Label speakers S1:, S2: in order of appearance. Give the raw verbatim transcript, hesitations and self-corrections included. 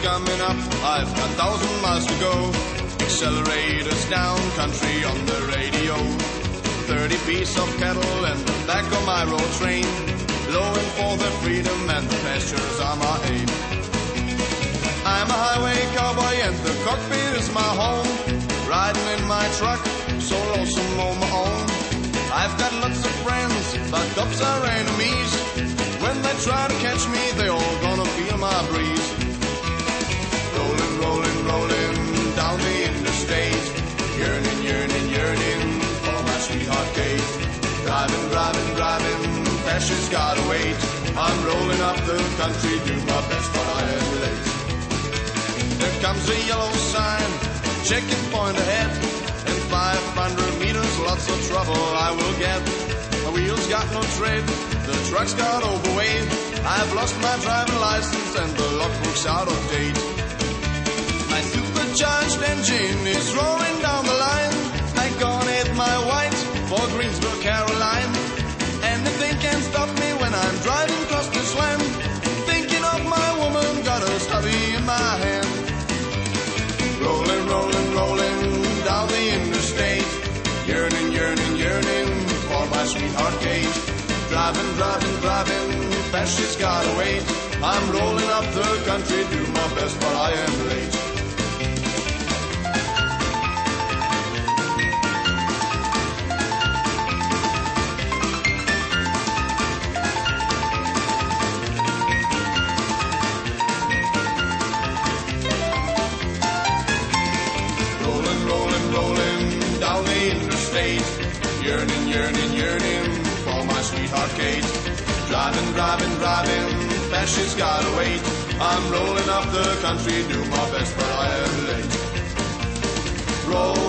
S1: coming up, I've got a thousand miles to go. Accelerators down, country on the radio. Thirty piece of cattle and the back of my road train, blowing for the freedom and the pastures are my aim. I'm a highway cowboy and the cockpit is my home. Riding in my truck, so lonesome on my own. I've got lots of friends, but cops are enemies. When they try to catch me, they all gonna feel my breeze. Rolling, rolling, rolling down the interstate. Yearning, yearning, yearning for my sweetheart Kate. Driving, driving, driving, passion's gotta wait. I'm rolling up the country, do my best, but I am late. There comes a yellow sign, checking point ahead. In five hundred meters, lots of trouble I will get. My wheels got no tread, the truck's got overweight. I've lost my driving license and the logbook's out of date. My supercharged engine is roaring down the line. I gonna hit my white for Greensboro, Caroline. Anything can stop me when I'm driving across this land. Thinking of my woman, got a stubby in my hand. Rolling, rolling, rolling down the interstate. Yearning, yearning, yearning for my sweetheart Kate. Driving, driving, driving, fast she's gotta wait. I'm rolling up the country, do my best, but I am late. Yearning, yearning, yearning for my sweetheart Kate. Driving, driving, driving, fast she's gotta wait. I'm rolling up the country, do my best, but I am late. Roll